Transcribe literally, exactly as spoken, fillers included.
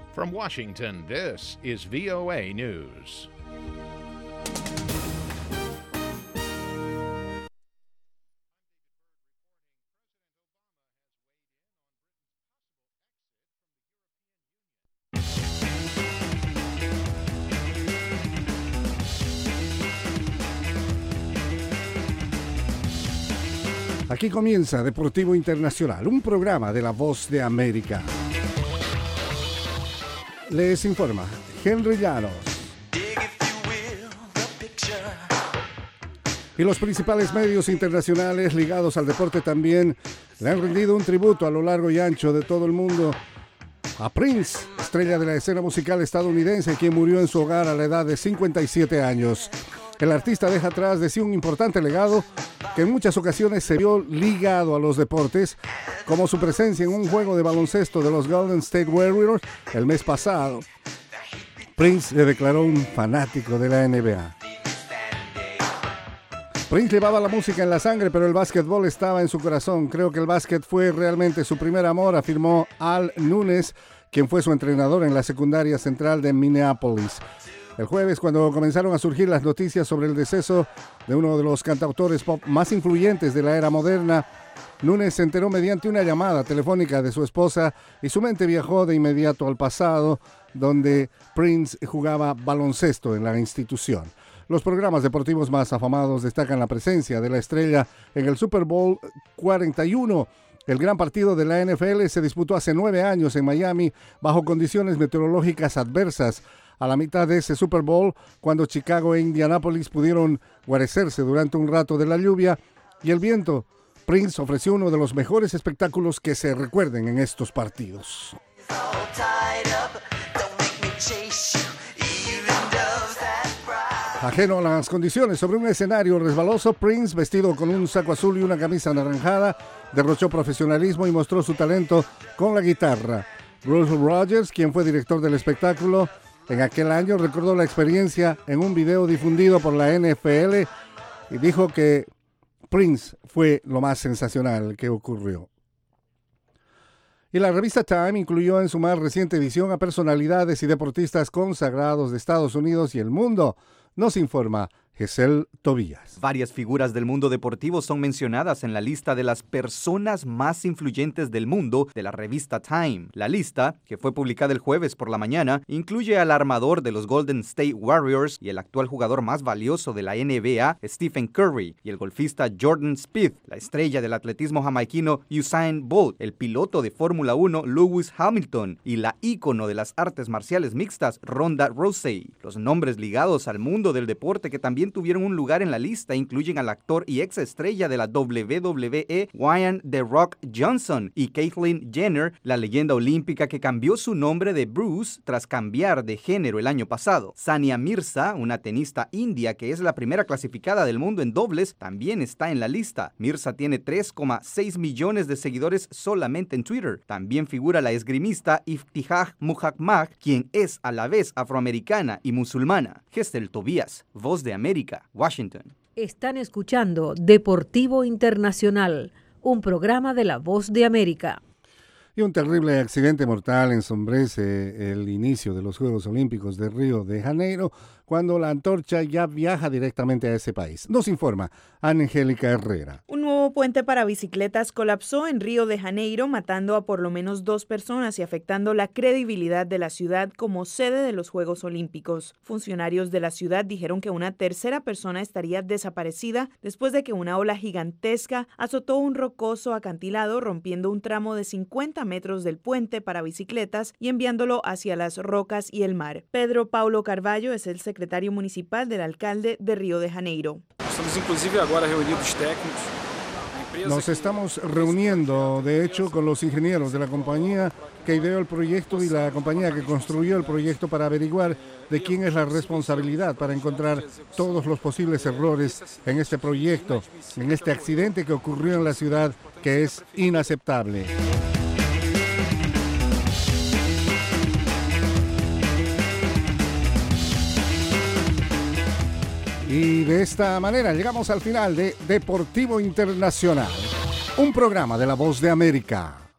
From Washington, this is V O A News. Aquí comienza Deportivo Internacional, un programa de La Voz de América. Les informa Henry Llanos. Y los principales medios internacionales ligados al deporte también le han rendido un tributo a lo largo y ancho de todo el mundo a Prince, estrella de la escena musical estadounidense, quien murió en su hogar a la edad de cincuenta y siete años. El artista deja atrás de sí un importante legado que en muchas ocasiones se vio ligado a los deportes, como su presencia en un juego de baloncesto de los Golden State Warriors el mes pasado. Prince le declaró un fanático de la N B A. Prince llevaba la música en la sangre, pero el básquetbol estaba en su corazón. Creo que el básquet fue realmente su primer amor, afirmó Al Nunes, quien fue su entrenador en la secundaria central de Minneapolis. El jueves, cuando comenzaron a surgir las noticias sobre el deceso de uno de los cantautores pop más influyentes de la era moderna, Nunes se enteró mediante una llamada telefónica de su esposa y su mente viajó de inmediato al pasado, donde Prince jugaba baloncesto en la institución. Los programas deportivos más afamados destacan la presencia de la estrella en el Super Bowl cuarenta y uno. El gran partido de la N F L se disputó hace nueve años en Miami bajo condiciones meteorológicas adversas. A la mitad de ese Super Bowl, cuando Chicago e Indianápolis pudieron guarecerse durante un rato de la lluvia y el viento, Prince ofreció uno de los mejores espectáculos que se recuerden en estos partidos. Ajeno a las condiciones, sobre un escenario resbaloso, Prince, vestido con un saco azul y una camisa anaranjada, derrochó profesionalismo y mostró su talento con la guitarra. Bruce Rogers, quien fue director del espectáculo en aquel año, recordó la experiencia en un video difundido por la N F L y dijo que Prince fue lo más sensacional que ocurrió. Y la revista Time incluyó en su más reciente edición a personalidades y deportistas consagrados de Estados Unidos y el mundo. Nos informa Gesell Tobías. Varias figuras del mundo deportivo son mencionadas en la lista de las personas más influyentes del mundo de la revista Time. La lista, que fue publicada el jueves por la mañana, incluye al armador de los Golden State Warriors y el actual jugador más valioso de la N B A, Stephen Curry, y el golfista Jordan Spieth, la estrella del atletismo jamaiquino Usain Bolt, el piloto de Fórmula uno Lewis Hamilton y la ícono de las artes marciales mixtas Ronda Rousey. Los nombres ligados al mundo del deporte que también tuvieron un lugar en la lista incluyen al actor y ex estrella de la W W E Dwayne The Rock Johnson y Caitlyn Jenner, la leyenda olímpica que cambió su nombre de Bruce tras cambiar de género el año pasado. Sania Mirza, una tenista india que es la primera clasificada del mundo en dobles, también está en la lista. Mirza tiene tres coma seis millones de seguidores solamente en Twitter. También figura la esgrimista Iftihar Muhammad, quien es a la vez afroamericana y musulmana. Gesell Tobías, Voz de América, Washington. Están escuchando Deportivo Internacional, un programa de La Voz de América. Y un terrible accidente mortal ensombrece el inicio de los Juegos Olímpicos de Río de Janeiro, cuando la antorcha ya viaja directamente a ese país. Nos informa Angélica Herrera. Un nuevo puente para bicicletas colapsó en Río de Janeiro, matando a por lo menos dos personas y afectando la credibilidad de la ciudad como sede de los Juegos Olímpicos. Funcionarios de la ciudad dijeron que una tercera persona estaría desaparecida después de que una ola gigantesca azotó un rocoso acantilado, rompiendo un tramo de cincuenta metros del puente para bicicletas y enviándolo hacia las rocas y el mar. Pedro Paulo Carvalho es el secretario secretario municipal del alcalde de Río de Janeiro. Estamos inclusive ahora reunidos técnicos. Nos estamos reuniendo, de hecho, con los ingenieros de la compañía que ideó el proyecto y la compañía que construyó el proyecto para averiguar de quién es la responsabilidad, para encontrar todos los posibles errores en este proyecto, en este accidente que ocurrió en la ciudad, que es inaceptable. Y de esta manera llegamos al final de Deportivo Internacional, un programa de La Voz de América.